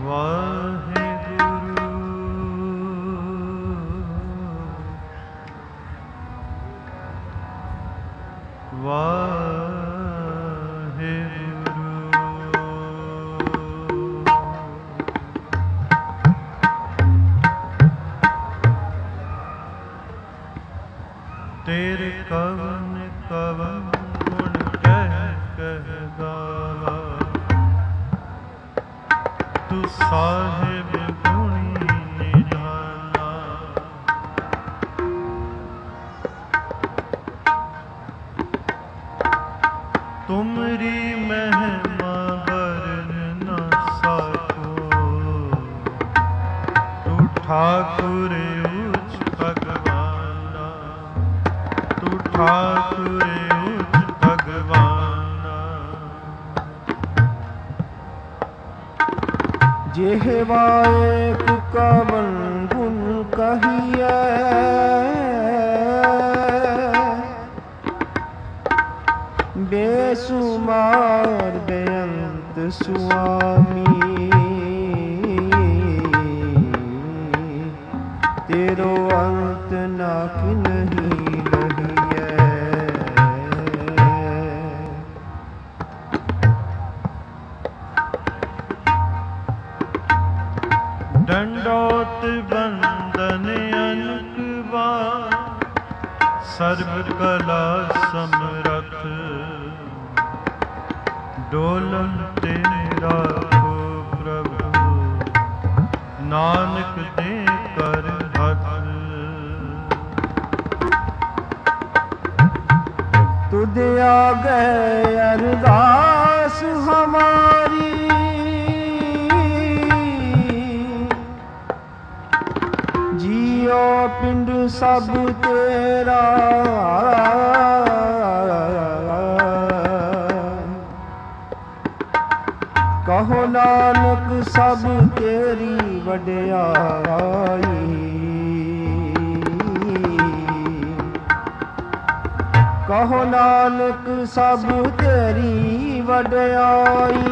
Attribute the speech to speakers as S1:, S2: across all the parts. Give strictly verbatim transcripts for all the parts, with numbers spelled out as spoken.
S1: ਵਾਹਿਗੁਰੂ ਤੇਰੇ ਕਵਨ ਕਵਨ ਗੁਣ ਕਹਿ ਕਹਿ ਗਾਵਾ, ਤੂੰ ਸਾਹਿਬ ਗੁਣੀ ਨਿਧਾਨਾ। ਤੁਮਰੀ ਮਹਿਮਾ ਵਰਨ ਨਾ ਸਾਕੋ, ਤੂੰ ਠਾਕੁਰ ਉਚ ਭਗਵਾਨਾ, ਤੂੰ ਠਾਕੁਰ ਉਚ ਭਗਵਾਨਾ।
S2: ਜਿਹਵਾਏ ਕਵਨ ਗੁਣ ਕਹੀਐ, ਬੇਸੁਮਾਰ ਬੇਅੰਤ ਸੁਆਮੀ। ਤੇਰੋ ਅੰਤ ਨਾ ਕਿਨਹੀ ਲਹੀਐ।
S1: ਡੰਡੋਤ ਬੰਦਨ ਅਨਕ ਬਾਰ, ਸਰਬ ਕਲਾ ਸਮਰਥ। ਡੋਲਨ ਤੇਰਾ ਕੋ ਪ੍ਰਭੂ, ਨਾਨਕ ਦੇ ਕਰ ਹੱਥ।
S2: ਤੁਧ ਆਗੇ ਅਰਦਾਸ ਹਮਾਰੀ, ਜੀਓ ਪਿੰਡ ਸਭ ਤੇਰਾ। ਕਹੋ ਨਾਨਕ ਸਭ ਤੇਰੀ ਵਡਿਆਈ। ਕਹੋ ਨਾਨਕ ਸਭ ਤੇਰੀ ਵਡਿਆਈ।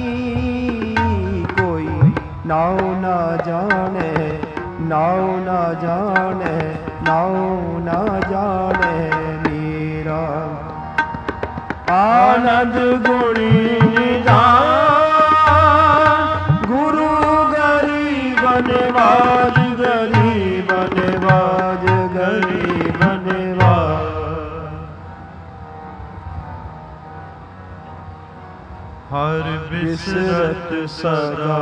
S2: ਕੋਈ ਨਾਉ ਨਾ ਜਾਣੇ, ਨਾਉ ਨਾ ਜਾਣੇ, ਨਾਉ ਨਾ ਜਾਣੇ ਮੇਰਾ। ਆਨੰਦ ਗੁਣੀ ਨਿਧਾਨ, ਗੁਰੂ ਗਰੀਬ ਨਿਵਾਜ, ਗਰੀਬ ਨਿਵਾਜ, ਗਰੀਬ ਨਿਵਾਜ।
S1: ਹਰ ਬਿਸਰਤ ਸਦਾ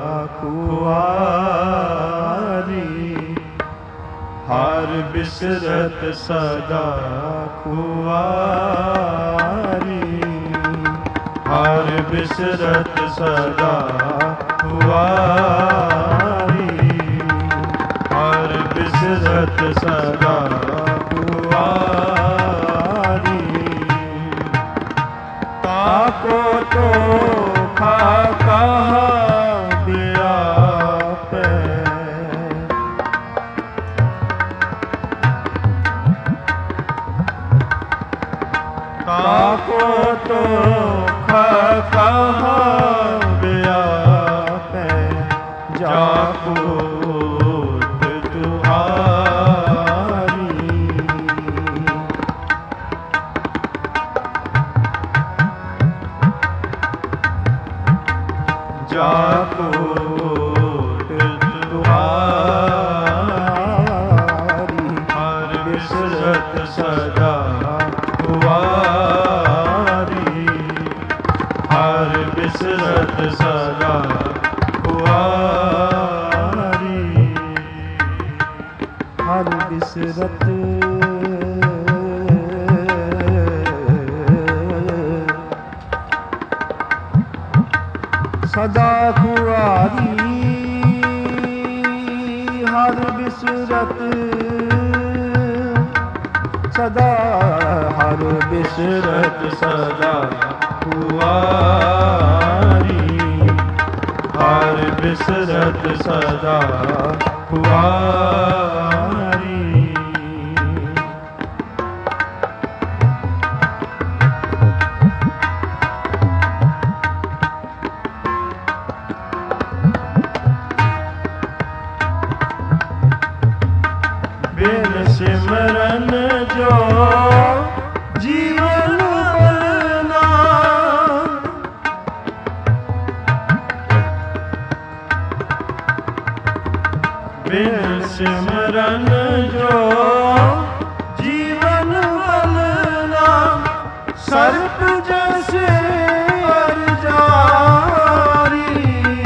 S1: ਖੁਆਰੀ, ਹਰ ਬਿਸਰਤ ਸਦਾ ਖੁਆਰੀ, ਹਰ ਬਿਸਰਤ ਸਦਾ ਖੁਆਰੀ, ਹਰ ਬਿਸਰਤ ਸਦਾ ਖੁਆਰੀ। ਤਾਕੋ ਤੋ ਖਾ ਕਹਾ ਵਿਆਪੈ, ਤਾਕੋ ਤੋ ਖਾ ਕਹਾ ਵਿਆਪੈ। ਜਾਕੋ ਜਾਕੋਟ ਤੁਹਾਰੀ, ਹਰ ਬਿਸਰਤ ਸਦਾ ਖੁਆਰੀ, ਹਰ ਬਿਸਰਤ ਸਦਾ ਖੁਆਰੀ।
S2: ਹਰ ਬਿਸਰਤ ਸਦਾ ਖੁਆਰੀ, ਹਰ ਬਿਸਰਤ ਸਦਾ, ਹਰ ਬਿਸਰਤ ਸਦਾ ਖੁਆਰੀ, ਹਰ ਬਿਸਰਤ ਸਦਾ ਖੁਆਰੀ।
S1: ਸਿਮਰਨ ਜੋ ਜੀਵਨ ਬਲਨਾ ਬਿਨ ਸਿਮਰਨ ਜੋ ਜੀਵਨ ਬਲਨਾ ਸਰਪ ਜੈਸੇ ਅਰ ਜਾਰੀ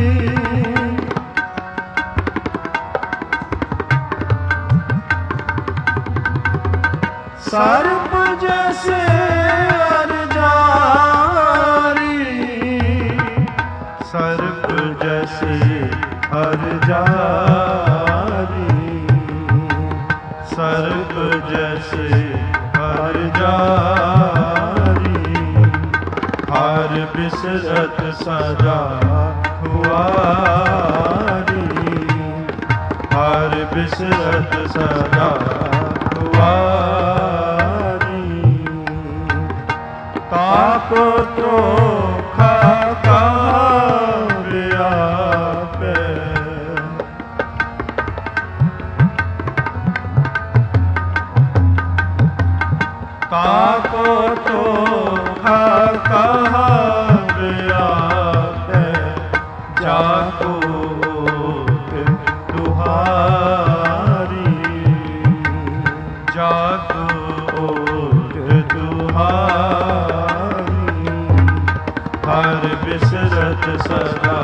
S1: ਸਰਪ ਜੈਸੇ ਅਰ ਜਾਰੀ ਸਰਪ ਜੈਸੇ ਅਰ ਜਾਰੀ ਸਰਪ ਜੈਸੇ ਅਰ ਜਾਰੀ ਹਰ ਬਿਸਰਤ ਸਦਾ ਹੁਆਰੀ ਹਰ ਬਿਸਰਤ ਸਦਾ ਹੁਆਰੀ ਤਾਕੋ ਧੋਖਾ ਕਾਰਿਆ ਪੈ ਤਾਕੋ ਧੋਖਾ ਕਾਰਿਆ ਪੈ ਜਾਕੋ ਤੁਹਾਰੀ ਜਾਕੋ ਤੁਹਾਰੀ ਹਰ ਬਿਸਰਤ ਸਦਾ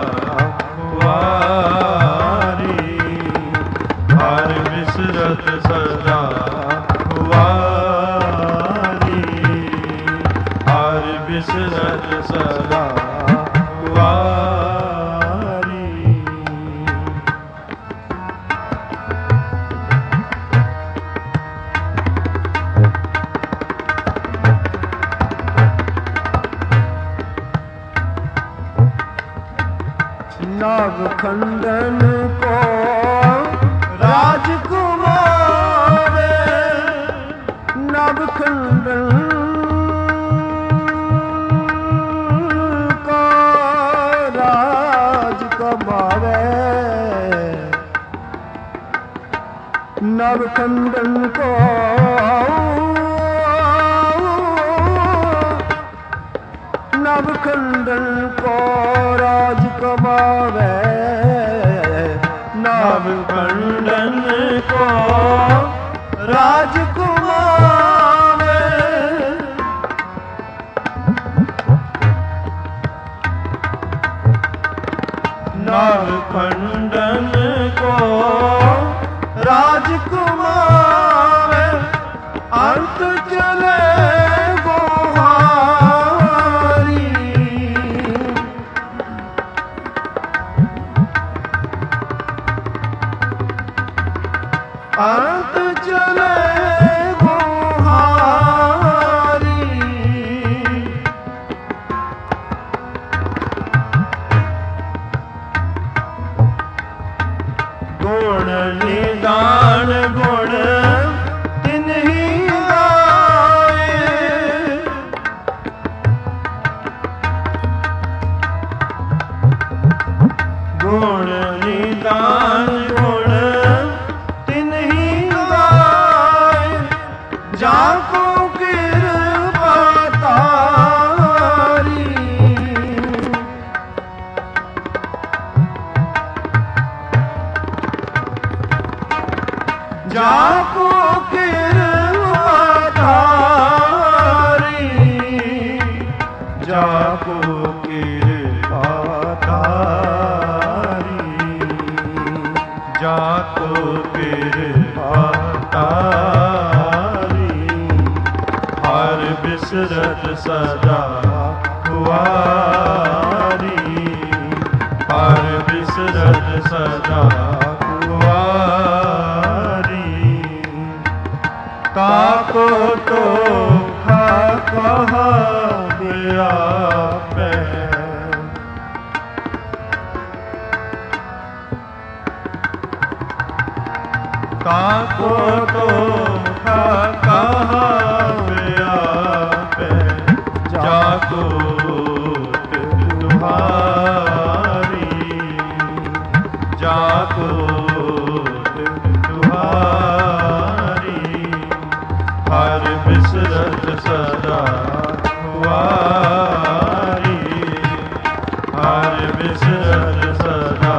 S1: ਹੁਆਰੀ ਹਰ ਬਿਸਰਤ ਸਦਾ ਹੁਆਰੀ ਹਰ ਬਿਸਰਤ ਸਦਾ ਹੁਆਰੀ
S2: नव खंडन को राजकुमार नव खंडन को राज कमावे नव खंडन को नव खंडन को राज कमावे
S1: नव खंडन को राज कुमावे नव खंडन को राज कुमावे अंत चले अंत चले गुहारी गुण निदान गुण तिन्ही गाए गुण निदान गुण जाको कृपा तारी जाको कृपा तारी जाको कृपा तारी जाको कृपा तारी हर बिसरत सदा हुआरी हर बिसरत सदा हुआरी ताको तो खा कहा दिया पे ताको तो खा कहा जाको तुम्हारी जाको तुम्हारी ਹਰਿ ਬਿਸਰਤ ਸਦਾ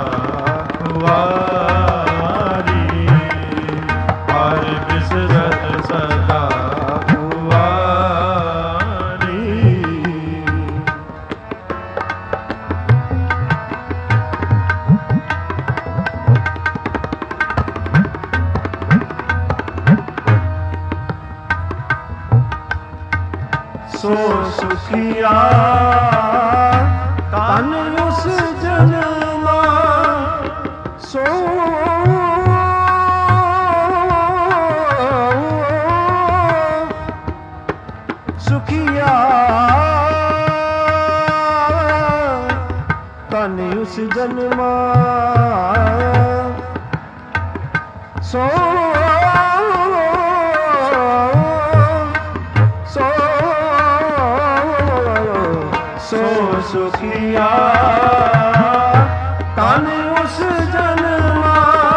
S1: ਵਾਰੀ ਹਰਿ ਬਿਸਰਤ ਸਦਾ ਵਾਰੀ
S2: ਸੋ ਸੁਖੀਆ ਤਨ ਉਸ ਜਨਮਾ ਸੋ ਸੁਖੀਆ ਤਨ ਉਸ ਜਨਮਾ ਸੋ ਸੋ ਸੁਖੀਆ ਤਨ ਉਸ ਜਨਮਾ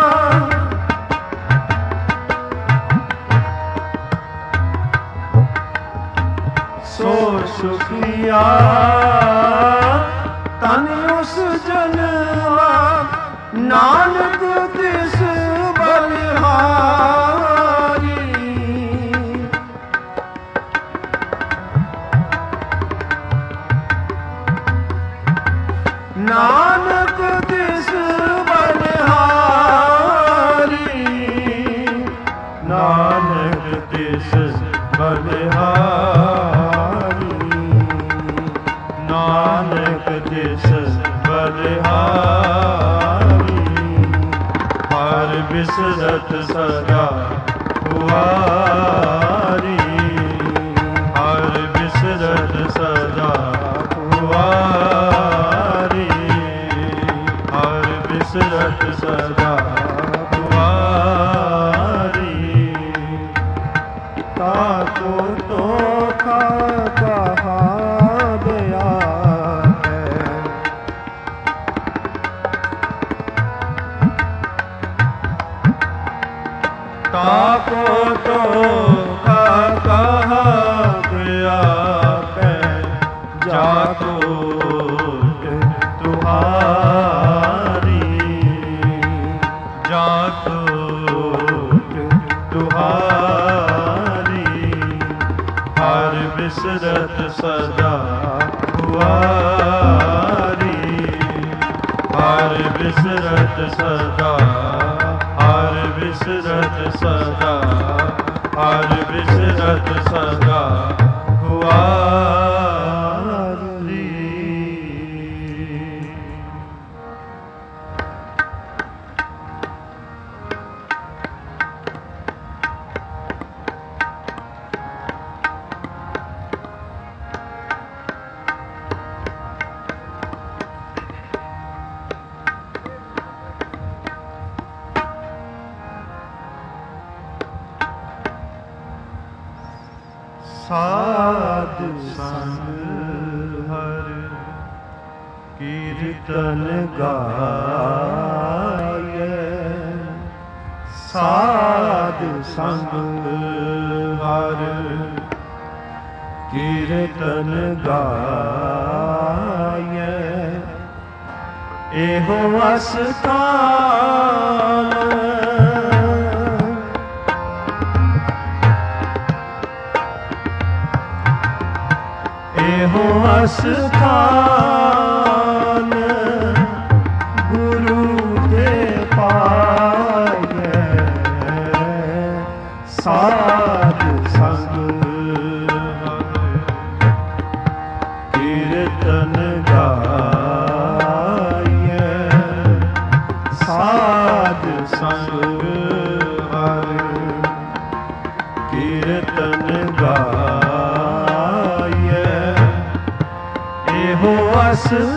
S2: ਸੋ ਸੁਖੀਆ ਤਨ ਉਸ ਜਨਮਾ ਨਾਨਕ ਤਿਸ ਬਲਿਹਾਰੀ ਨਾਨਕ ਤਿਸ ਬਲਿਹਾਰੀ
S1: ਨਾਨਕ ਤਿਸ ਬਲਿਹਾਰੀ ਨਾਨਕ ਤਿਸ ਬਲਿਹਾਰੀ ਹਰਿ ਬਿਸਰਤ ਸਦਾ ਵਾਰੀ ਹਰਿ ਬਿਸਰਤ ਸਦਾ ਵਾਰੀ ਹਰਿ ਬਿਸਰਤ ਸਦਾ ਵਾਰੀ
S2: ਤਾਕੋ ਤੋਖਾ ਕਹਾ ਗਿਆ ਹੈ
S1: ਤਾਕੋ ਤੋਖਾ ਕਹਾ ਗਿਆ ਹੈ ਜਾਕੋ ਤੁਹਾਰੀ ਜਾਕੋ ਤੁਹਾਰੀ ਹਰਿ ਬਿਸਰਤ ਸਦਾ ਵਾਰੀ ਹਰਿ ਬਿਸਰਤ ਸਦਾ ਹਰਿ ਬਿਸਰਤ ਸਦਾ ਹਰਿ ਬਿਸਰਤ ਸਦਾ ਵਾਰੀ
S2: ਸਾਧ
S1: ਸੰਗ ਹਰਿ
S2: ਕੀਰਤਨ ਗਾਏ ਸਾਧ ਸੰਗ
S1: ਹਰਿ
S2: ਕੀਰਤਨ ਗਾਏ ਇਹੋ ਅਸਥਾਨ ਇਹੋ ਅਸਥਾਨ ਗੁਰੂ ਦੇ ਪਾਏ ਸਾਧ ਸੰਗ ਕੀਰਤਨ ਗਾਏ ਸਾਧ ਸੰਗ ਕੀਰਤਨ ਗਾਏ ਇਹੋ ਅਸ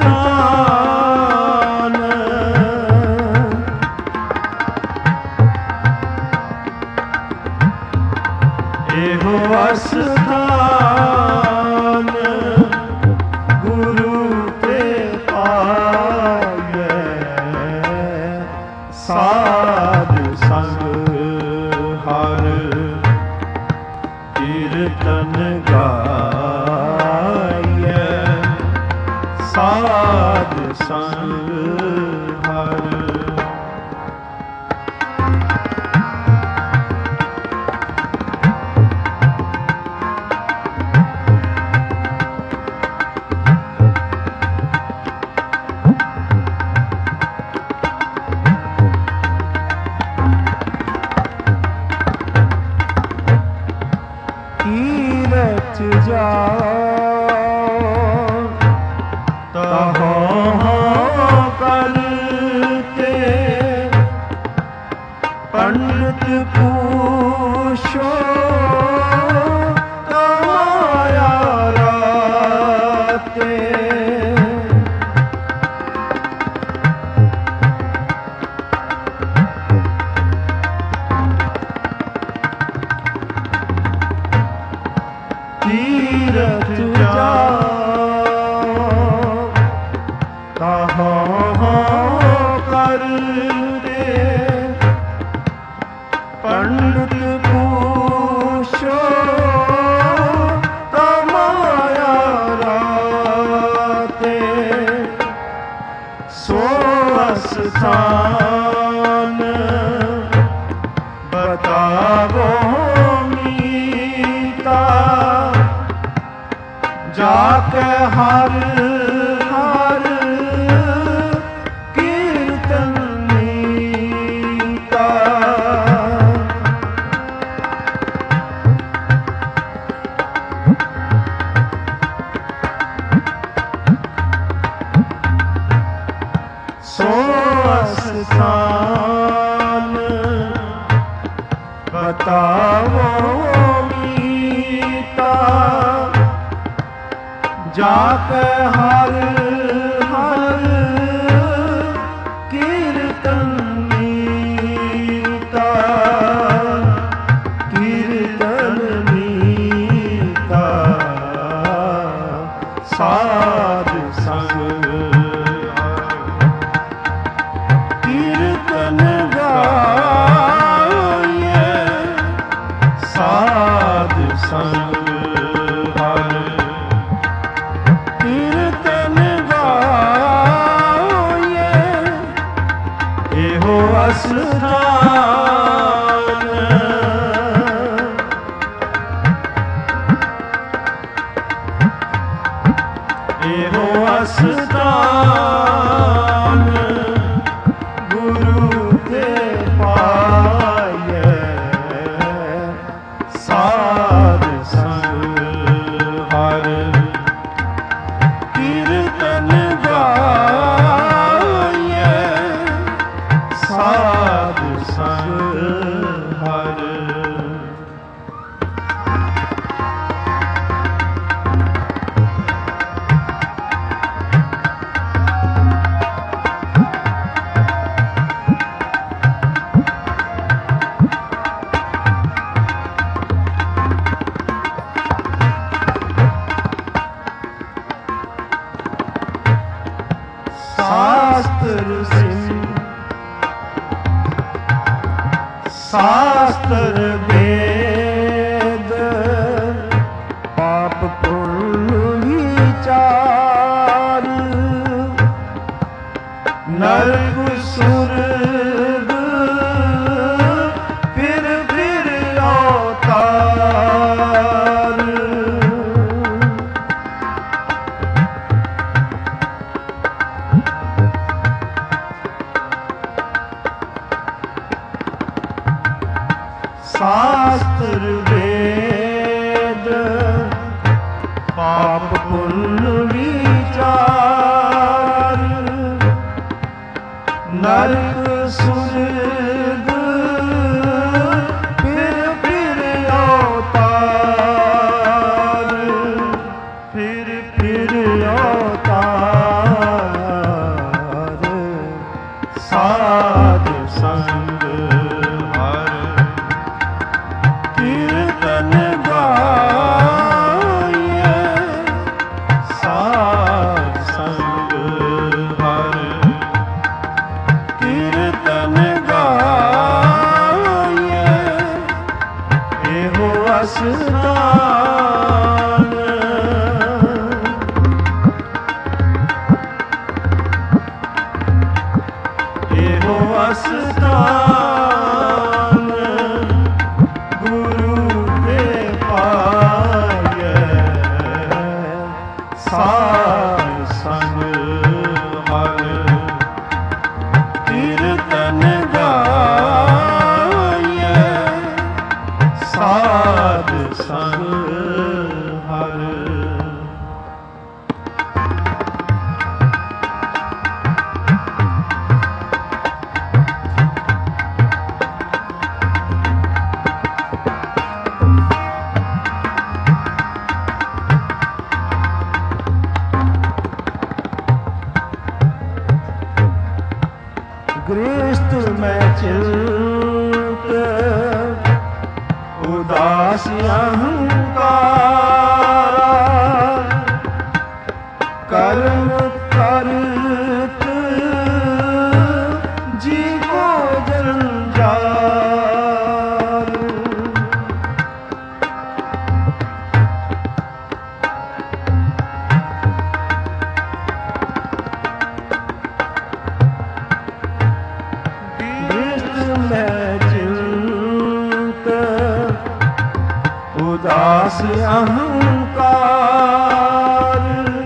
S2: ਸੰਗ ਹਰ ਤੀਰਥ ਜਾਓ ਤਹੋ ਕਰਤੇ ਪੰਡਤ ਪੂਛੋ ਤਮਾਇਆ ਰਾਤੇ ਤੀਰਥ ਜਾਓ ਤਹੋ ਕਰਤੇ ਪੰਡਤ ਪੂਛੋ ਤਮਾਇਆ ਰਾਤੇ ਸੋ ਅਸਥਾਨ ਬਤਾਵੋ ਮੀਤਾ ਜਾ ਕੇ ਹਰ ਹਰ ਕੀਰਤਨ ਨੀਤਾ ਸੋ ਅਸਥਾਨ ਬਤਾਵੋ ਮੀਤਾ ਜਾ ਕੇ ਹਰ ਹਰ ਕੀਰਤਨ ਨੀਤਾ ਕੀਰਤਨ ਨੀਤਾ ਸਾਧ ਸੰਗ ਕੀਰਤਨ ਗਾਏ ਸਾਧ ਸੰਗ ਹਰ ਕੀਰਤਨ ਗਾਏ ਇਹੋ ਅਸਥਾਨ ਇਹੋ ਅਸਥਾਨ ਗੁਰੂ ਤੇ ਪਾਏ ਸਾਧ ਸੰਗ ਹਰ ਕੀਰਤਨ ਗਾਏ ਸਾਧ ਸੰਗ ਹਰ ਸ਼ਾਸਤਰ ਸਿੰਘ ਸ਼ਾਸਤਰ ਵੇਦ ਪਾਪ ਪੁੰਨ ਵਿਚਾਰ ਨਰਕ ਸੁਰਗ ਫਿਰ ਫਿਰ ਅਵਤਾਰ ਸ਼ਾਸਤਰ ਵੇਦ ਪਾਪ ਪੁੰਨ ਵਿਚਾਰ ਨਰਕ ਸੁਰਗ ਫਿਰ ਫਿਰ ਅਵਤਾਰ ਫਿਰ ਫਿਰ ਅਵਤਾਰ ਸਾਧ ਸੰਗ ਹਰ ਕੀਰਤਨ ਗਾਏ ਸਾਧ ਸੰਗ ਹਰ ਕੀਰਤਨ ਅਸਥਾਨ ਗੁਰੂ ਦੇ ਪਾਏ ਸਾਧ ਸੰਗ ਹਰ ਕੀਰਤਨ ਗਾਏ ਸਾਧ ਸੰਗ ਹਰ। ਗ੍ਰਸਤ ਮੈਂ ਚਿੰਤ ਉਦਾਸ ਅਹੰਕਾਰਾ ਕਰਮ ਕਰਤ ਜੀ ਕੋ ਜੰਜਾਲ। ਮੈਂ ਚਿੰਤ ਉਦਾਸ ਅਹੰਕਾਰ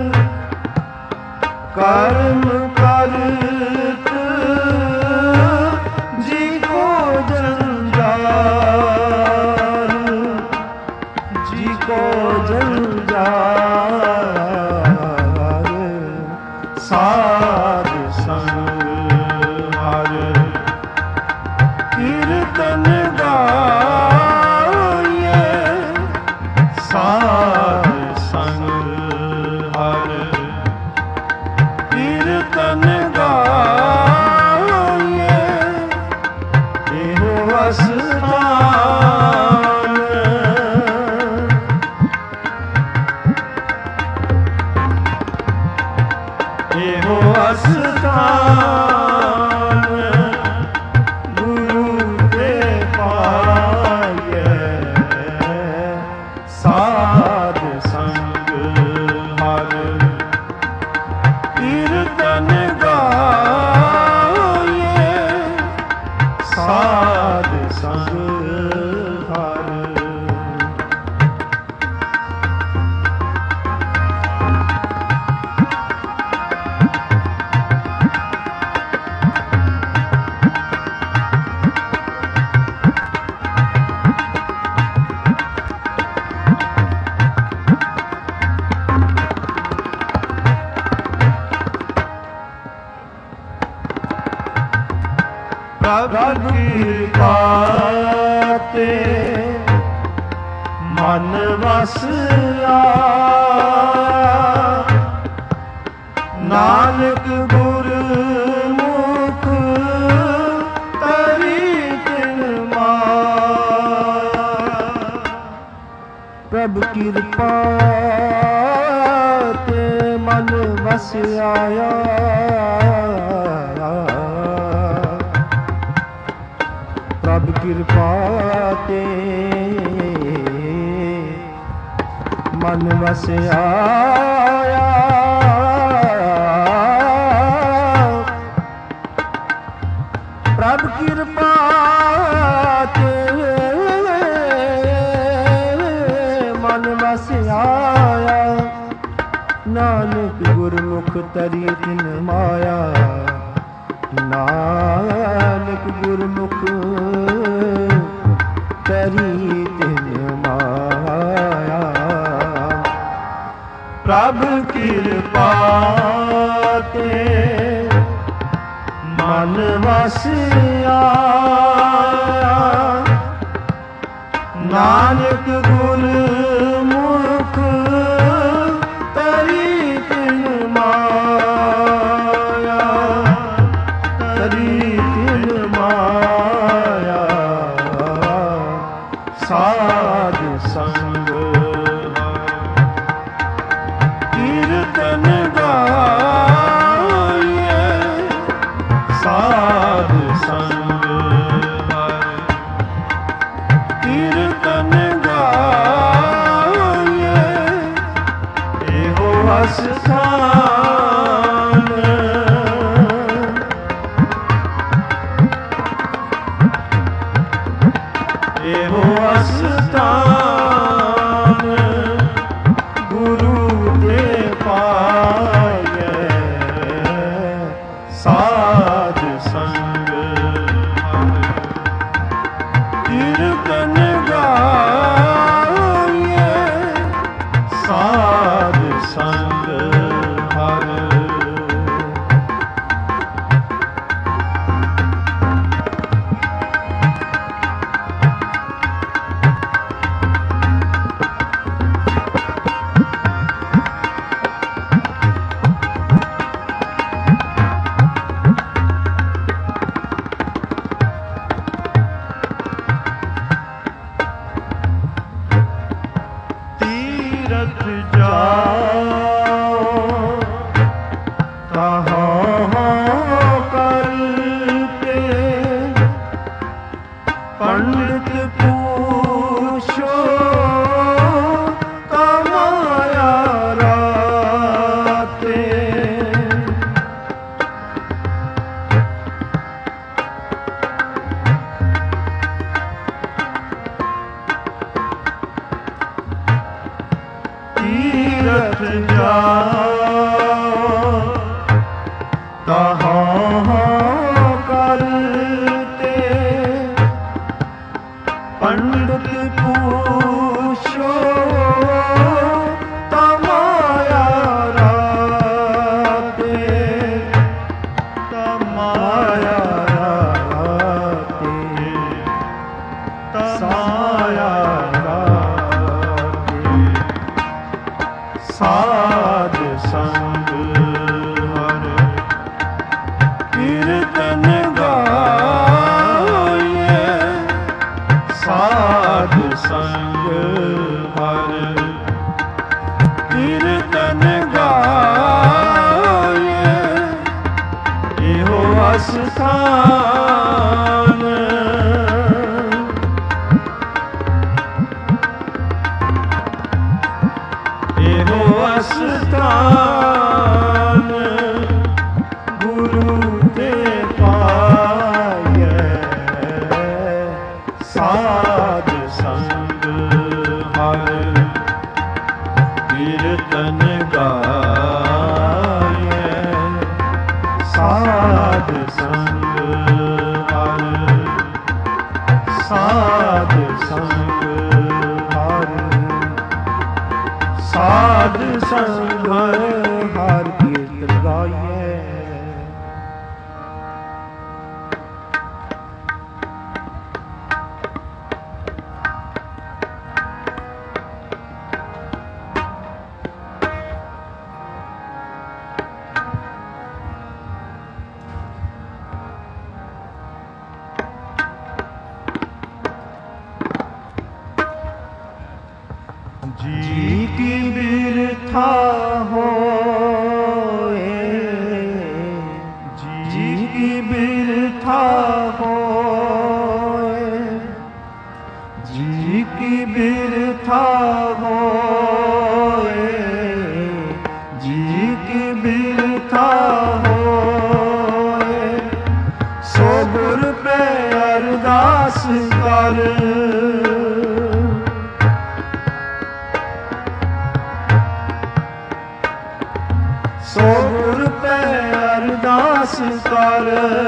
S2: ਕਰਮ ਕਰਤ ਜੀ ਕੋ ਜੰਜਾਲ ਜੀ ਕੋ ਜੰਜਾਲ ਸਾਧ ਸੰਗ ਹਰ ਕੀਰਤਨ ਗਾਏ ਸਾਧ ਸੰਗ ਹਰ ਕੀਰਤਨ ਗਾਏ ਇਹੋ ਅਸਥਾਨ ਇਹੋ ਅਸਥਾਨ ਸਾਧ ਸੰਗ ਹਰ ਕੀਰਤਨ ਗਾਏ ਸਾਧ ਸੰਗ ਹਰ। ਪ੍ਰਭ ਕਿਰਪਾ ਤੇ ਮਨ ਵਸ ਆਇਆ ਨਾਨਕ ਗੁਰ ਮੁਖ ਤਰੀ ਤਿਨ ਮਾਇਆ। ਪ੍ਰਭ ਕਿਰਪਾ ਤੇ ਮਨ ਵਸ ਆਇਆ ਪ੍ਰਭ ਕਿਰਪਾ ਤੇ ਮਨ ਵਸ ਆਇਆ ਪ੍ਰਭ ਕਿਰਪਾ ਤੇ ਮਨ ਵਸ ਆਇਆ ਨਾਨਕ ਗੁਰਮੁਖ ਤਰੀ ਤਿਨ ਮਾਇਆ ਨਾਨਕ ਗੁਰਮੁਖ ਤਰੀ ਤਿਨ ਮਾਇਆ। ਪ੍ਰਭ ਕਿਰਪਾ ਤੇ ਮਨ ਵਸ ਆਇਆ ਨਾਨਕ ਗੁਰਮੁਖ ਤਰੀ ਤਿਨ ਮਾਇਆ ਤਰੀ ਤਿਨ ਮਾਇਆ ਸਾਧ ਸੰਗ ਕੀਰਤਨ ਗਾਏ ਸਾਧ ਸੰਗ ਕੀਰਤਨ ਗਾਏ
S1: ਸੰਗ ਹਰ
S2: ਕੀਰਤਨ ਗਾਈਏ
S1: ਸਾਧ ਸੰਗ ਹਰ ਤੀਰਥ
S2: ਜਾਓ ਤਹਾਂ ਕਰਤੇ ਪੰਡਿਤ ਪੂਛੋ ਤਮਾਇਆ ਰਾਤੇ
S1: ਤੀਰਥ ਜਾਓ
S2: ਤਹਾਂ ਕਰਤੇ ਪੰਡਿਤ ਪੂਛੋ ਤਮਾਇਆ ਰਾਤੇ
S1: ਤਮਾਇਆ
S2: ਰਾਤੇ
S1: ਤਮਾਇਆ
S2: ਰਾਤੇ
S1: ਸਾਧ ਸੰਗ ਹਰ
S2: ਕੀਰਤਨ ਗਾਈਏ
S1: ਸਾਧ ਸੰਗ ਹਰ
S2: ਕੀਰਤਨ ਗਾਈਏ
S1: ਇਹੋ
S2: ਅਸਥਾਨ
S1: ਇਹੋ
S2: ਅਸਥਾਨ ਗੁਰੂ ਤੇ ਪਾਈਐ
S1: ਸਾਧ ਸੰਗ ਹਰ ਕੀਰਤਨ ਗਾਈਐ ਸਾਧ ਸੰਗ ਹਰ ਸਾਧ ਸੰਗ
S2: ਹਰ ਸਾਧ ਸੰਗ ਹਰ ਕੀਰਤਨ ਗਾਈਐ ਜੀ ਕੀ ਬਿਰਥਾ ਹੋਏ ਜੀ ਕੀ ਬਿਰਥਾ ਹੋਏ ਜੀ ਕੀ ਬਿਰਥਾ ਹੋਏ ਜੀ ਕੀ ਬਿਰਥਾ ਹੋਏ ਸੋ ਗੁਰ ਪੈ ਅਰਦਾਸ ਕਰ ਸੋ ਗੁਰ ਪੈ ਅਰਦਾਸ ਕਰ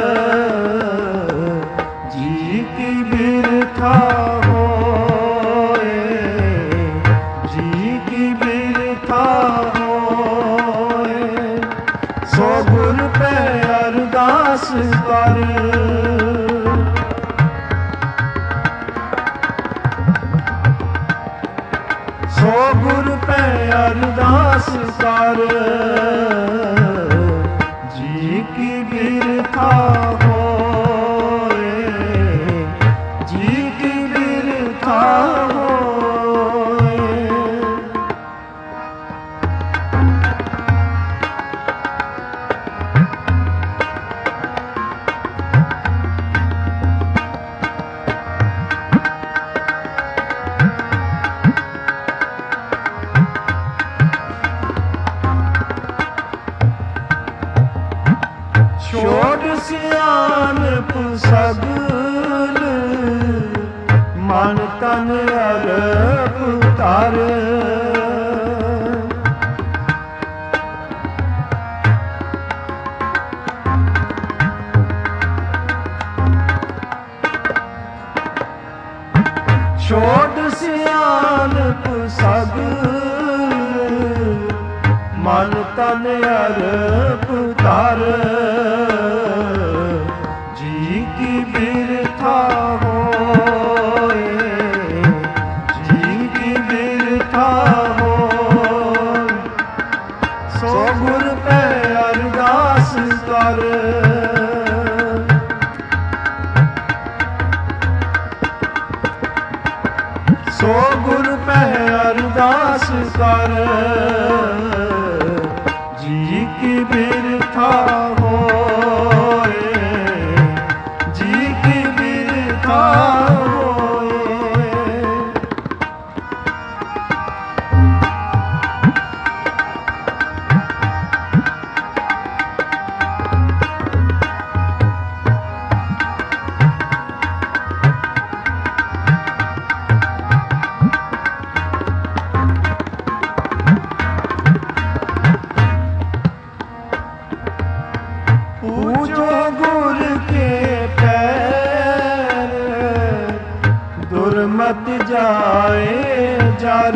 S2: ਜੀ ਕੀ ਬਿਰਥਾ ਹੋਏ ਜੀ ਕੀ ਬਿਰਥਾ ਹੋਏ ਸੋ ਗੁਰ ਪੈ ਅਰਦਾਸ ਕਰ ਸੋ ਗੁਰ ਪੈ ਅਰਦਾਸ ਕਰ ਜੀ ਕੀ ਬਿਰਥਾ ਹੋਏ ਜੀ ਕੀ ਬਿਰਥਾ ਹੋਏ ਛੋੜ ਸਿਆਣਪ ਸਗਲ ਮਨ ਤਨ ਅਰਪ ਤਰ ਛੋੜ ਸਿਆਣਪ ਸਗਲ ਮਨ ਤਨ ਅਰਪ ਧਰ ਜੀ ਕੀ ਬਿਰਥਾ ਹੋਏ ਜੀ ਕੀ ਬਿਰਥਾ ਹੋਏ ਸੋ ਗੁਰ ਪੈ ਅਰਦਾਸ ਕਰ ਸੋ ਗੁਰ ਪੈ ਅਰਦਾਸ ਕਰ ਜੀ ਕੀ ਬਿਰਥਾ ਹੋਏ ਜੀ ਕੀ ਬਿਰਥਾ ਹੋਏ ਪੂਜੋ ਗੁਰ ਕੇ ਪੈਰ ਦੁਰਮਤ ਜਾਏ ਜਰ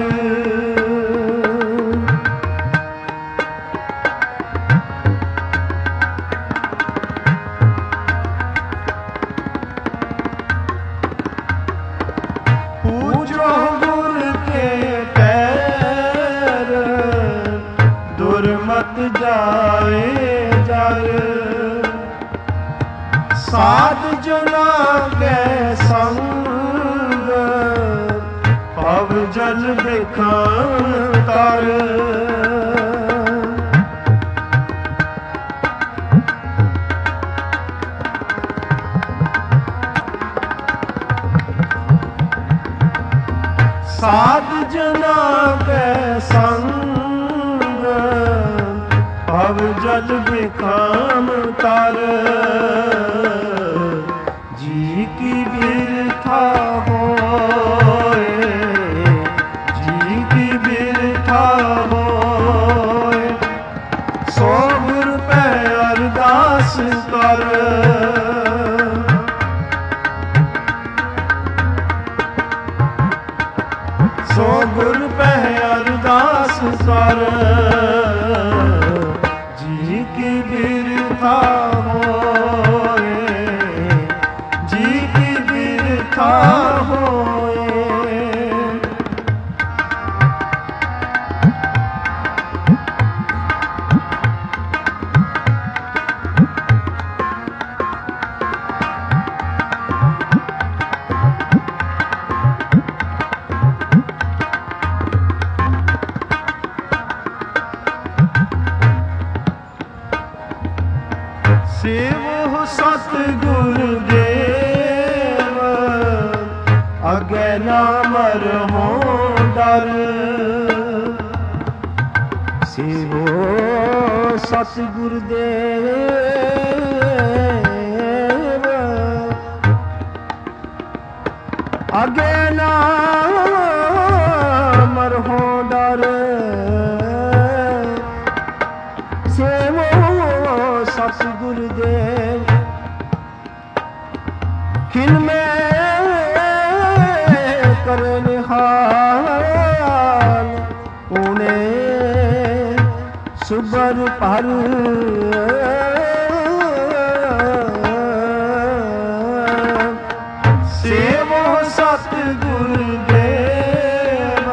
S2: ਪੂਜੋ ਗੁਰ ਕੇ ਪੈਰ ਦੁਰਮਤ ਜਾਏ ਜਰ ਸਾਧ ਜਨਾ ਕੈ ਸੰਗ ਭਵ ਜਲ ਦੇਖਣ ਤਰ ਸਾਧ ਜਨਾ ਕੈ ਸੰਗ ਭਵ ਜਲ ਦੇਖਣ ਤਰ ਜੀ ਕੀ ਬਿਰਥਾ ਹੋਏ ਜੀ ਕੀ ਬਿਰਥਾ ਹੋਏ ਸੋ ਗੁਰ ਪੈ ਅਰਦਾਸ ਕਰ ਸੋ ਗੁਰ ਪੈ ਅਰਦਾਸ ਕਰ ਜੀ ਕੀ ਬਿਰਥਾ ਹੋਏ ਜੀ ਕੀ ਬਿਰਥਾ ਹੋਏ ਸੇਵੋ ਸਤਿਗੁਰ ਦੇਵ ਅਗੇ ਨਾ ਮਰਹੁ ਡਰ ਸੇਵੋ ਸਤਿਗੁਰ ਦੇਵ ਅਗੇ ਨਾ ਮਰਹੁ ਡਰ ਸੇਵੋ ਸਤਿਗੁਰ ਦੇਵ ਖਿਨ ਮੈਂ ਕਰ ਨਿਹਾਲ ਊਨੇ ਸੁਬਰ ਪਰ ਸੇਵੋ ਸਤਿਗੁਰ ਦੇਵ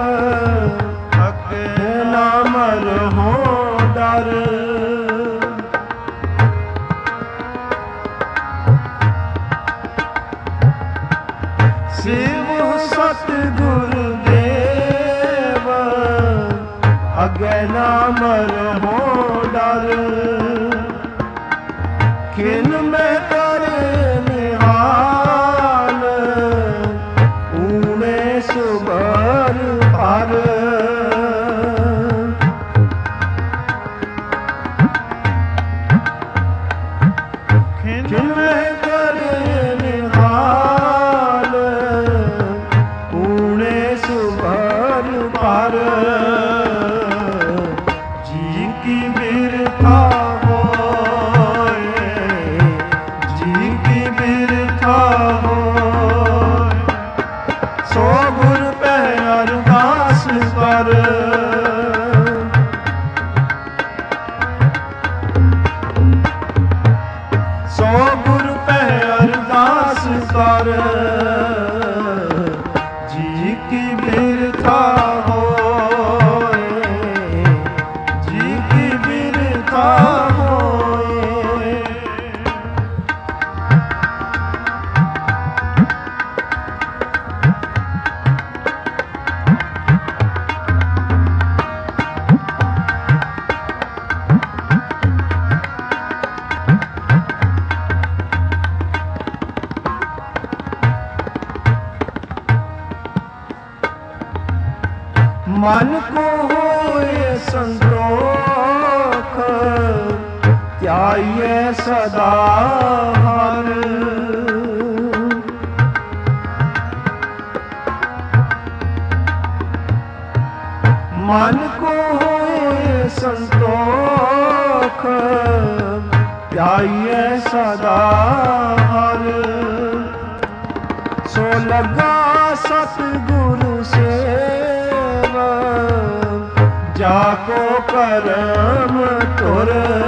S2: ਅਗੇ ਨਾ ਮਰਹੁ ਡਰ ਸੇਵੋ ਸਤਿਗੁਰ ਦੇਵ ਅਗੇ ਨਾ ਮਰਹੁ ਡਰ ਖਿਨ ਮੈਂ ਕਰ ਨਿਹਾਲ ਊਨੇ ਸੁਬਰ ਪਰ ਖਿਨ ਮੈਂ ਕਰ ਨਿਹਾਲ ਊਨੇ ਸੁਬਰ ਪਰ ਜੀ ਕੀ ਬਿਰਥਾ ਹੋਏ ਜੀ ਕੀ ਬਿਰਥਾ ਹੋਏ ਸੋ ਗੁਰ ਪਹਿ ਅਰਦਾਸ ਕਰ, ਜੀ ਕੀ ਬਿਰਥਾ ਹੋਏ, ਜੀ ਕੀ ਬਿਰਥਾ ਹੋਏ। ਮਨ ਕੋ ਹੋਏ ਸੰਤੋਖ, ਧਿਆਈਏ ਸਦਾ ਹਰ। ਮਨ ਕੋ ਹੋਏ ਸੰਤੋਖ, ਧਿਆਈਏ ਸਦਾ ਹਰ। ਸੋ ਲੱਗਾ ਸਤਿਗੁਰ ਸੇਵ, ਜਾ ਕੋ ਕਰਮ ਤੁਰ।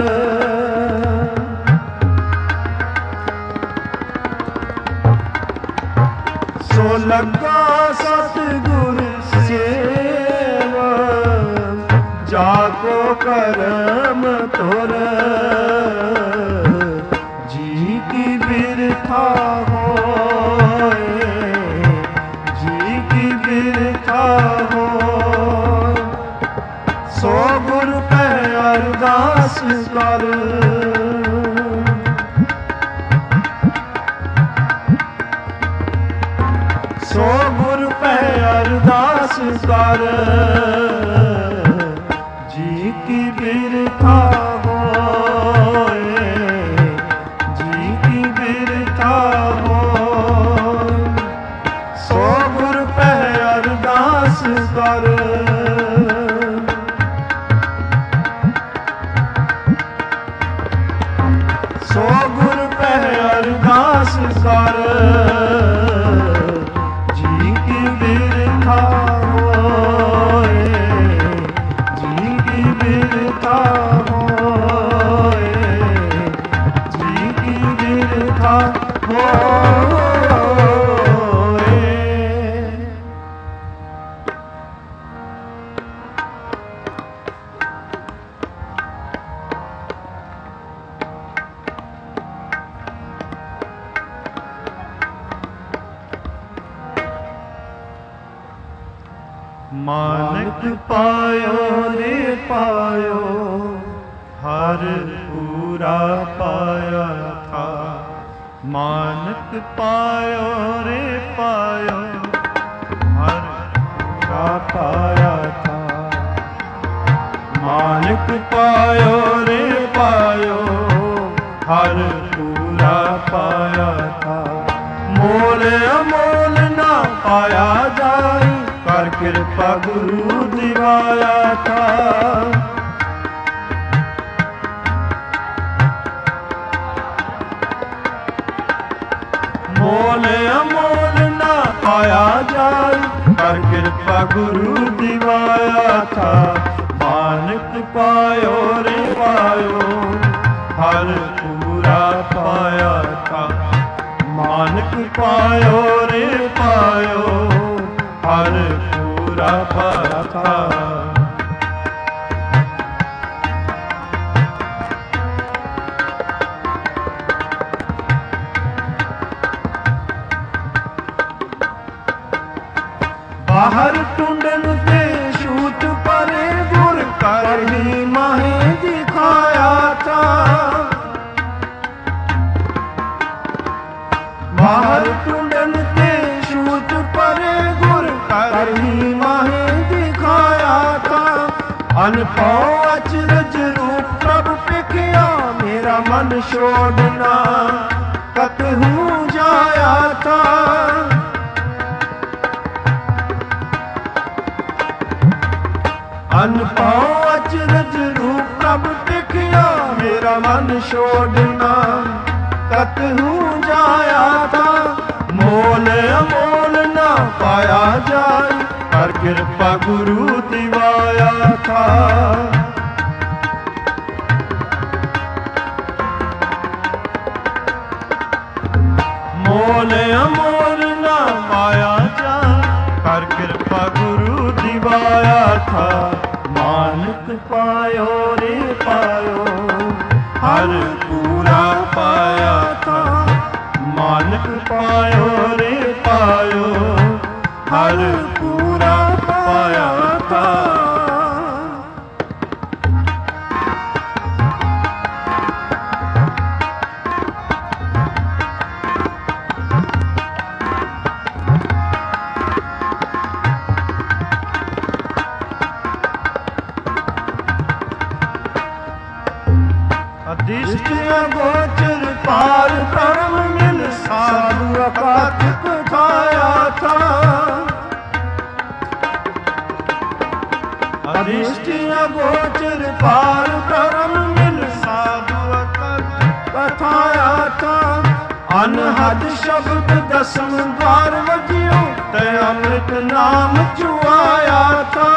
S2: ਸੋ ਲੱਗਾ ਸਤਿਗੁਰ ਸੇਵ, ਜਾ ਕੋ ਕਰਮ ਤੁਰ। ਜੀ ਕੀ ਬਿਰਥਾ ਹੋਏ, ਜੀ ਕੀ ਬਿਰਥਾ ਹੋਏ। ਸੋ ਗੁਰ ਪਹਿ ਅਰਦਾਸ ਕਰ, ਸੋ ਗੁਰ ਪਹਿ ਅਰਦਾਸ ਕਰ। ਜੀ ਕੀ ਬਿਰਥਾ ਹੋਏ, ਜੀ ਕੀ ਬਿਰਥਾ ਹੋਏ। ਸੋ ਗੁਰ ਪਹਿ ਅਰਦਾਸ ਕਰ, ਸੋ ਗੁਰ ਪਹਿ ਅਰਦਾਸ ਕਰ। ਜੀ ਕੀ ਬਿਰਥਾ ਹੋਏ, ਜੀ ਕੀ ਬਿਰਥਾ ਹੋਏ, ਜੀ ਕੀ ਬਿਰਥਾ ਹੋਏ। ਮਾਨਕ ਪਾਇਓ ਰੇ ਪਾਇਓ, ਹਰ ਪੂਰਾ ਪਾਇਆ ਥਾ। ਮਾਨਕ ਪਾਇਓ ਰੇ ਪਾਇਓ, ਹਰ ਪੂਰਾ ਪਾਇਆ ਥਾ। ਮਾਨਕ ਪਾਇਓ ਰੇ ਪਾਇਓ, ਹਰ ਪੂਰਾ ਪਾਇਆ ਥਾ। ਮੋਲ ਅਮੋਲ ਨਾ ਪਾਇਆ ਜਾਈ, ਕਰ ਕਿਰਪਾ ਗੁਰੂ ਦਿਵਾਇਆ ਥਾ। ਮੋਲ ਅਮੋਲ ਨਾ ਪਾਇਆ ਜਾਏ, ਕਰ ਕਿਰਪਾ ਗੁਰੂ ਦਿਵਾਇਆ ਥਾ। ਮਾਨਕ ਪਾਇਓ ਰੇ ਪਾਇਓ, ਹਰ ਪੂਰਾ ਪਾਇਆ ਥਾ। ਮਾਨਕ ਪਾਇਓ ਰੇ ਪਾਇਓ, ਹਰ ਪੂਰਾ ਪਾਇਆ ਥਾ। ਬਾਹਰ ਟੁੰਡਨ ਤੇ ਛੂਤ ਪਰੇ, ਗੁਰ ਕਰ ਹੀ ਮਾਹੇ ਦਿਖਾਇਆ ਥਾ। ਬਾਹਰ ਟੁੰਡਨ ਤੇ ਛੂਤ ਪਰੇ, ਗੁਰ ਕਰ ਹੀ ਮਾਹੇ ਦਿਖਾਇਆ ਥਾ। ਅਨਭਉ ਅਚਰਜ ਰੂਪ ਪ੍ਰਭ ਵੇਖਿਆ, ਮੇਰਾ ਮਨ ਛੋੜਨਾ ਕਤਹੂ ਜਾਇਆ ਥਾ। ਅਨਭਉ ਅਚਰਜ ਰੂਪ ਪ੍ਰਭ ਵੇਖਿਆ, ਮੇਰਾ ਮਨ ਛੋੜਨਾ ਕਤਹੂ ਜਾਇਆ ਥਾ। ਮੋਲ ਅਮੋਲ ਨਾ ਪਾਇਆ ਜਾਏ, ਕਰ ਕਿਰਪਾ ਗੁਰੂ ਦਿਵਾਇਆ ਥਾ। ਮੋਲ ਅਮੋਲ ਨਾ ਪਾਇਆ ਜਾ, ਕਰ ਕਿਰਪਾ ਗੁਰੂ ਦਿਵਾਇਆ ਥਾ। ਮਾਨਕ ਪਾਇਓ ਰੇ ਪਾਇਓ, ਹਰ ਪੂਰਾ ਪਾਇਆ ਥਾ। ਮਾਨਕ ਪਾਇਓ ਰੇ ਪਾਇਓ, ਹਰ ਪੂਰਾ ਪਾਇਆ ਥਾ। ਅਦਿਸ਼ਟਿਆ ਗੋਚਰ ਪਾਰ ਪਰਮ ਮਿਲ, ਸਾਧੂ ਅਕਾਤ ਪਠਾਇਆ ਥਾ। ਅਦਿਸ਼ਟਿਆ ਗੋਚਰ ਪਾਰ ਪਰਮ ਮਿਲ, ਸਾਧੂ ਅਕਾਤ ਪਠਾਇਆ ਥਾ। ਅਨਹਦ ਸ਼ਬਦ ਦਸਮ ਦਵਾਰ ਵਜਿਓ, ਤੇ ਅੰਮ੍ਰਿਤ ਨਾਮ ਚੁਆਇਆ ਥਾ।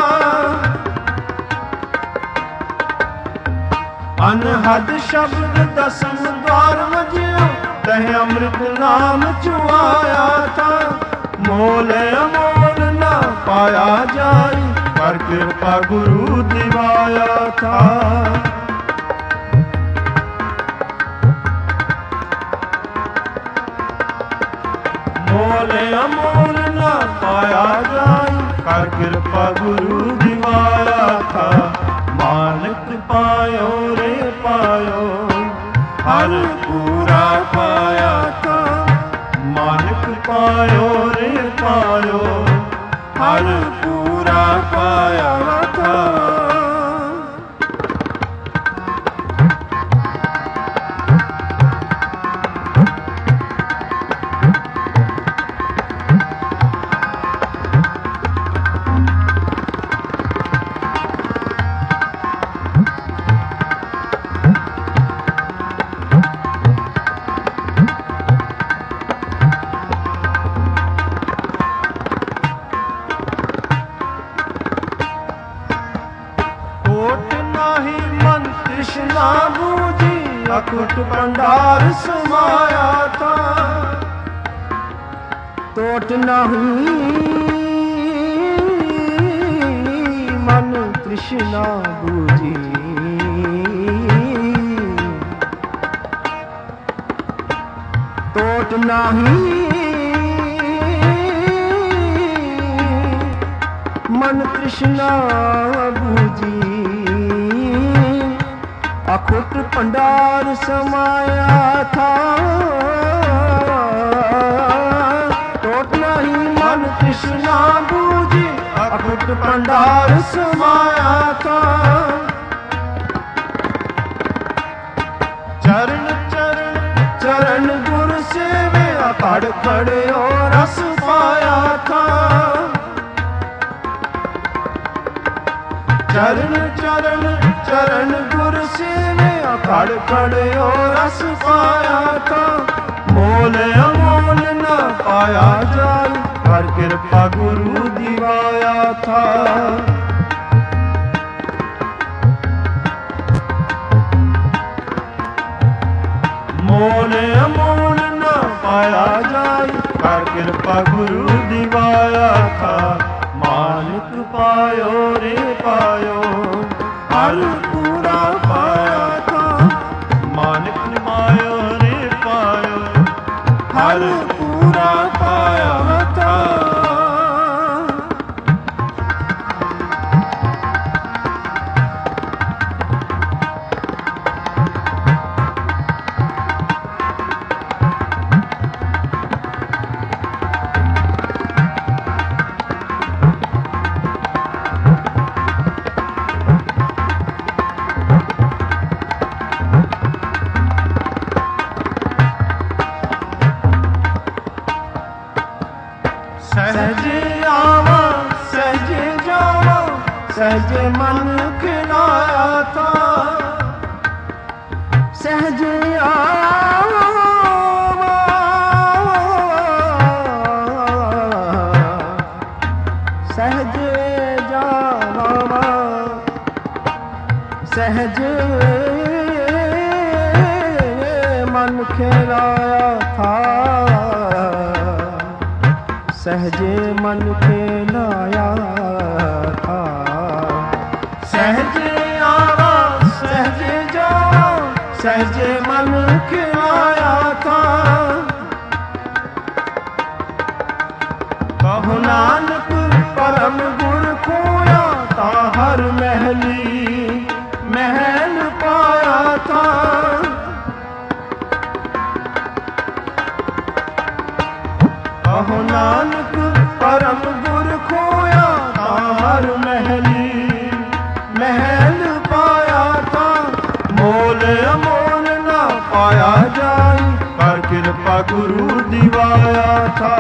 S2: ਅਨਹਦ ਸ਼ਬਦ ਦਸਮ ਦਵਾਰ ਵਜਿਓ, ਤਹ ਅੰਮ੍ਰਿਤ ਨਾਮ ਚੁਆਇਆ ਥਾ। ਮੋਲ ਅਮੋਲ ਨਾ ਪਾਇਆ ਜਾਈ, ਕਰ ਕਿਰਪਾ ਗੁਰੂ ਦਿਵਾਇਆ ਥਾ। ਮੋਲ ਅਮੋਲ ਨਾ ਪਾਇਆ ਜਾਈ, ਕਰ ਕਿਰਪਾ ਗੁਰੂ ਦਿਵਾਇਆ ਥਾ। ਮਾਨਕ ਪਾਇਓ ਰੇ ਪਾਇਓ, ਹਰ ਪੂਰਾ ਪਾਇਆ ਥਾ। ਮਾਨਕ ਪਾਇਓ ਰੇ ਪਾਇਓ, ਹਰ ਪੂਰਾ ਪਾਇਆ ਥਾ। ਤ੍ਰਿਸ਼ਨਾ ਬੂਝੀ, ਅਕੁਟ ਭੰਡਾਰ ਸਮਾਇਆ ਥਾ। ਟੋਟ ਨਹੀਂ ਮਨ ਤ੍ਰਿਸ਼ਨਾ ਬੂਝੀ, ਟੋਟ ਨਹੀਂ ਮਨ ਤ੍ਰਿਸ਼ਨਾ ਬੂਝੀ। ਅਖੁੱਟ ਭੰਡਾਰ ਸਮਾਇਆ ਥਾ। ਟੋਟ ਨਹੀਂ ਮਨ ਤ੍ਰਿਸ਼ਨਾ ਬੂਝੀ, ਅਖੁੱਟ ਭੰਡਾਰ ਸਮਾਇਆ ਥਾ। ਚਰਨ ਚਰਨ ਚਰਨ ਗੁਰ ਸੇਵਿਆ, ਖੜ ਖੜਿਓ ਰਸ ਪਾਇਆ ਥਾ। ਚਰਨ ਚਰਨ ਚਰਨ ਗੁਰ ਸੇਵਿਆ, ਖੜ ਖੜਿਓ ਰਸ ਪਾਇਆ ਥਾ। ਮੋਲ ਅਮੋਲ ਨਾ ਪਾਇਆ ਜਾਈ, ਕਰ ਕਿਰਪਾ ਗੁਰੂ ਦਿਵਾਇਆ ਥਾ। ਮੋਲ ਅਮੋਲ ਨਾ ਪਾਇਆ ਜਾਈ, ਕਰ ਕਿਰਪਾ ਗੁਰੂ ਦਿਵਾਇਆ ਥਾ। ਮਾਨਕ ਪਾਇਓ ਰੇ ਪਾਇਓ, ਹਰ ਪੂਰਾ ਪਾਇਆ ਥਾ। ਮਾਨਕ ਪਾਇਓ ਰੇ ਪਾਇਓ, ਹਰ ਪੂਰਾ ਪਾਇਆ ਥਾ। ਸਹਜੇ ਆਵਾਂ ਸਹਜੇ ਜਾਵਾਂ, ਸਹਜੇ ਮਨ ਖਿਲਾਇਆ ਥਾ। ਸਹਜੇ ਆਵਾਂ ਸਹਜੇ ਜਾਵਾਂ, ਸਹਜੇ ਮਨ ਖਿਲਾਇਆ ਥਾ। सहजे मन के लाया था। सहजे आवा सहजे जावा सहजे मन के लाया था। कहो नानक परम गुण खोया ता हर महली महल पाया था। कहो नानक परम गुण खोया ता हर महली महल पाया था। मोल अमोल ना पाया जाई पर कृपा गुरु दिवाया था।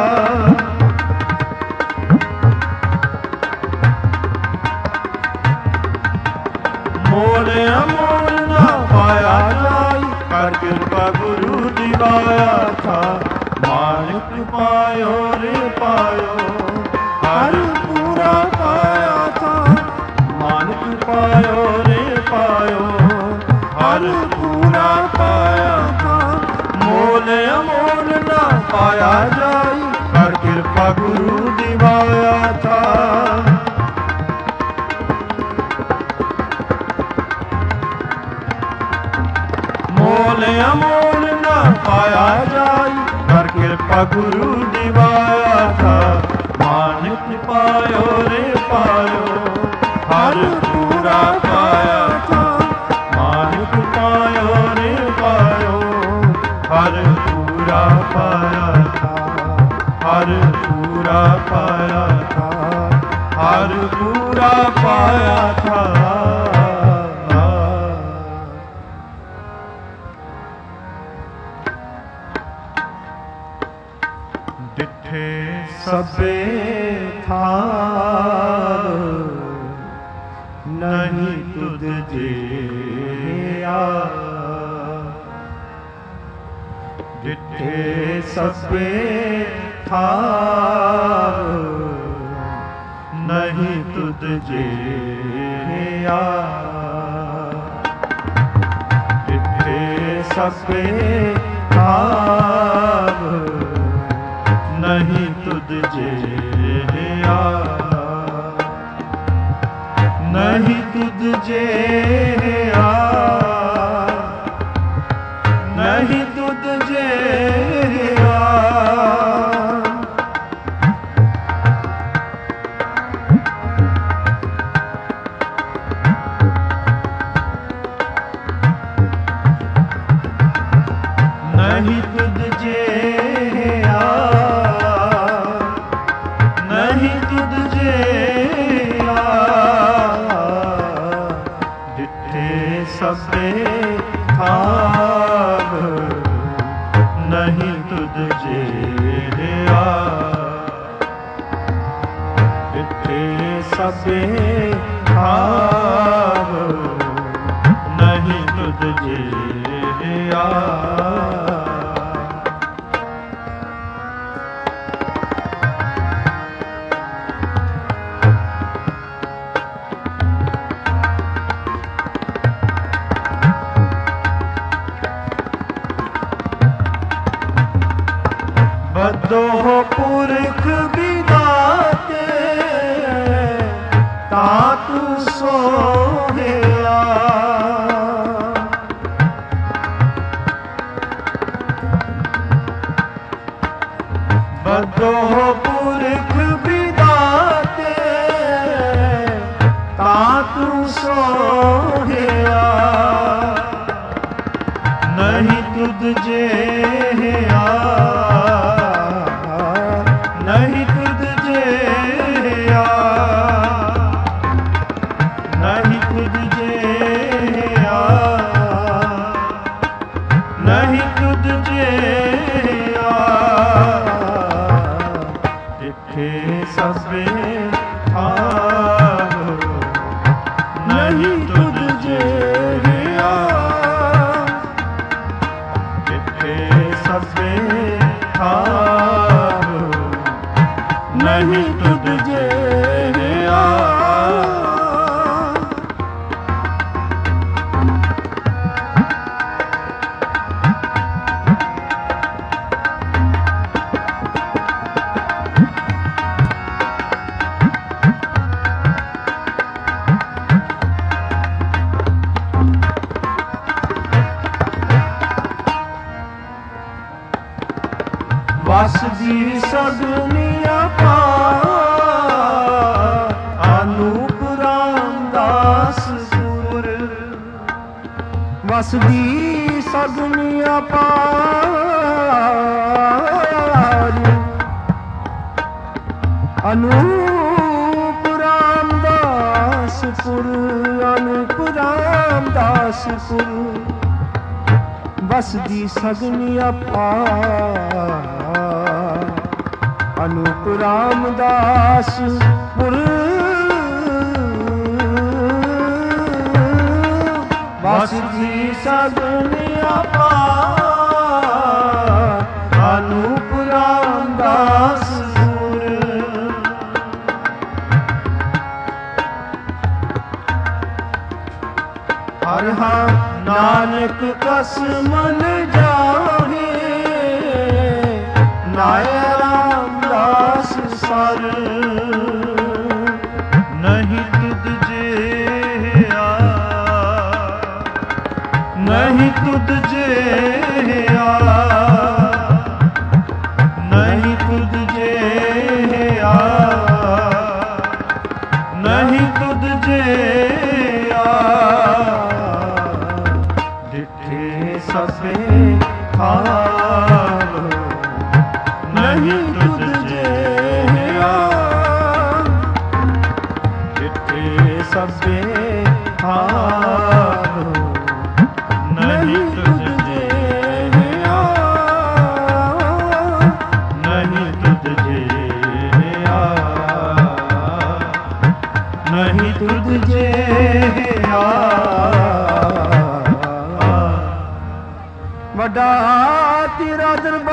S2: मोल अमोल ना पाया जाई पर कृपा गुरु दिवाया था। मालिक पायो रे पायो हर पूरा पाया था। मालिक पायो रे पायो हर पूरा पाया था। मोल अमोल ना पाया जाई पर कृपा गुरु दिवाया था। मोल अमोल ना पाया जाई पर कृपा गुरु दिवाया था। मानिक पायो रे पायो हर पूरा पाया था। मानिक पायो रे पायो हर पूरा पाया था। हर पूरा पाया था। हर पूरा पाया था। डिठे सबे थार नहीं तुझ जिया। डिठे सबे थार नहीं तुझ जिया। डिठे सबे थार नहीं तुझ जिया। नहीं तुझ जिया। नहीं तुझ जिया। नहीं तुझ जिया। नहीं तुझ जिया। डिठे सबे थार नहीं तुझ जिया। डिठे सबे थार नहीं तुझ जिया। बदो पुरख विदाते तातु सोहया। बदो पुरख विदाते तातु सोहया। नहीं तुझ जिया। नहीं तुझ जिया। नहीं तुझ जिया। नहीं तुझ जिया। डिठे सबे थार नहीं तुझ जिया। डिठे सबे थार नहीं तुझ जिया। ਵਸਦੀ ਸਗਨੀ ਅਪਾਰ ਅਨੂਪ ਰਾਮਦਾਸਪੁਰ ਵਸਦੀ ਸਗਨੀ ਅਪਾਰ ਅਨੂਪ ਰਾਮਦਾਸਪੁਰ ਅਨੂਪ ਰਾਮਦਾਸਪੁਰ ਵਸਦੀ ਸਗਨੀ ਅਪਾਰ ਅਨੂਪ ਰਾਮਦਾਸਪੁਰ ਵਸਦੀ ਸਗਨੀ ਅਪਾਰ ਅਨੂਪ ਰਾਮਦਾਸਪੁਰ ਹਰਿ ਹਾਂ ਨਾਨਕ ਕਸ ਮਨ ਜਾਹੇ ਨਾਇ ਰਾਮਦਾਸ ਸਰ
S1: ਨਹੀਂ ਤੁਧ ਜਿਹਾ
S2: ਨਹੀਂ ਤੁਧ ਜਿਹਾ ਨਹੀਂ ਤੁਧ ਜਿਹਾ ਨਹੀਂ ਤੁਧ ਜਿਹਾ ਡਿਠੇ ਸਭੇ ਖਾਲ ਨਹੀਂ ਤੁਧ ਜਿਹਾ ਡਿਠੇ ਸਭੇ ਖਾਲ
S1: ਨਹੀਂ ਤੁਝ ਜਿਹਾ ਨਹੀਂ ਤੁਝ ਜਿਹਾ
S2: ਨਹੀਂ ਤੁਧ ਜਿਹਾ ਵੱਡਾ ਤੇਰਾ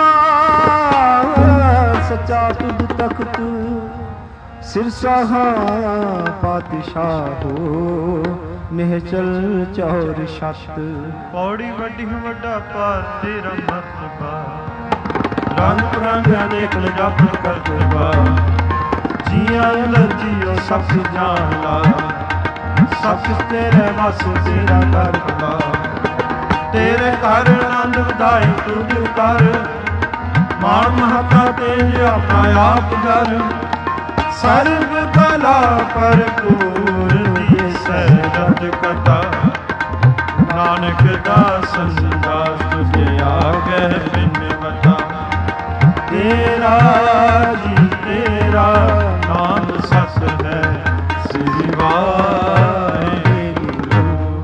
S2: ਦਰਬਾਰ ਸੱਚਾ ਤੁਧ ਤਖਤ ਸਿਰਸਾਹਾ ਪਾਤਸ਼ਾਹੋ ਨਿਹਚਲ ਚੌਰ ਛੱਤ
S1: ਪੌੜੀ ਵੱਡੀ ਵੱਡਾ ਭਾਰ ਤੇਰਾ ਮਰਤਬਾ
S2: ਰੰਗ ਰੰਗ ਅਨੇਕ ਜਪ ਕਰਤਬਾ ਜੀਆਂ ਅੰਦਰ ਜੀਓ ਸਭ ਕੁਝ ਜਾਣ ਲਾ ਸਭ ਕੁਝ ਤੇਰੇ ਵਸ ਤੇਰਾ ਕਰ ਬਲਾ ਤੇਰੇ ਘਰ ਆਨੰਦ ਵਧਾਈ ਤੁਝ ਕਰ ਮਾਨ ਮਹਤਾ ਤੇਜ ਆਪਣਾ ਆਪ ਘਰ ਸਰਬ ਕਲਾ ਭਰਪੂਰ ਦਿਸੈ ਰਤ ਕਟਾ ਨਾਨਕ ਦਾਸਨ ਦਾਸ ਤੁਝੇ ਆਗੇ ਬਿਨ ਬਤਾ ਤੇਰਾ ਜੀ ਤੇਰਾ ਨਾਮ ਸਤ ਹੈ ਸ੍ਰੀ ਵਾਹਿਗੁਰੂ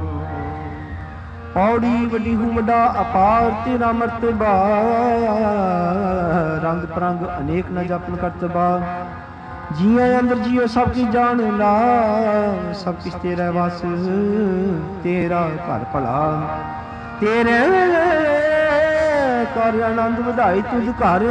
S2: ਪੌੜੀ ਵੱਡੀ ਹੂੰ ਵੱਡਾ ਅਪਾਰ ਤੇਰਾ ਮਰਤਬਾ ਰੰਗ ਪ੍ਰੰਗ ਅਨੇਕ ਨ ਜਪਨ ਕਰਤਬਾ ਜੀਆਂ ਅੰਦਰ ਜੀਓ ਸਭ ਕੀ ਜਾਣ ਲਾ ਸਭ ਕਿਛ ਤੇਰਾ ਵਸ ਤੇਰਾ ਘਰ ਭਲਾ ਤੇਰੇ ਕਰ ਆਨੰਦ ਵਧਾਈ ਤੁਝ ਘਰ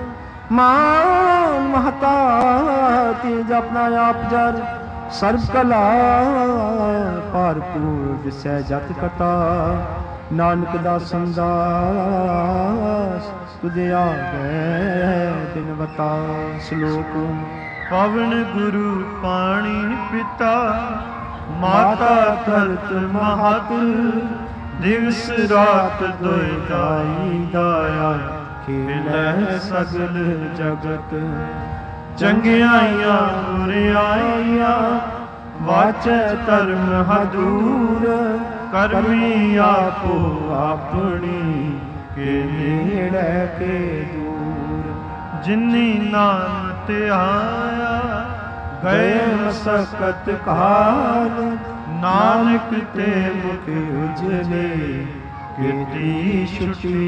S2: ਮਾਨ ਮਹਤਾ ਤੇਜ ਆਪਣਾ ਆਪ ਜਰ ਸਰਬ ਕਲਾ ਭਰਪੂਰ ਦਿਸੈ ਜਤ ਕਟਾ ਨਾਨਕ ਦਾਸਨ ਦਾਸ ਤੁਝੇ ਆਗੇ ਬਿਨ ਬਤਾ ਸ਼ਲੋਕ
S1: ਪਵਨ ਗੁਰੂ ਪਾਣੀ ਪਿਤਾ ਮਾਤਾ ਧਰਤ ਮਹਤ ਦਿਵਸ ਰਾਤ ਦੋਇ
S2: ਦਾਈ ਦਾਇਆ ਖੇਲੈ ਸਗਲ ਜਗਤ ਚੰਗਿਆਈਆਂ ਬੁਰਿਆਈਆਂ ਵਾਚੈ ਧਰਮ ਹਦੂਰ ਕਰਮੀ ਆਪੋ ਆਪਣੀ ਕੇ ਨੇੜੇ ਕੇ ਦੂਰ
S1: ਜਿਨੀ ਨਾਮ ਤੇ ਆਇਆ
S2: ਗਏ ਮਸਕਤ ਕਾਲ ਨਾਨਕ ਤੇ ਮੁਖ ਉਜਲੇ ਕੀਤੀ ਛੁਟੀ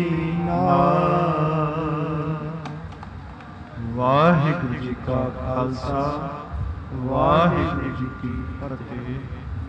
S2: ਨਾਲ
S1: ਵਾਹਿਗੁਰੂ ਜੀ ਕਾ ਖਾਲਸਾ ਵਾਹਿਗੁਰੂ ਜੀ ਕੀ ਫਤਿਹ।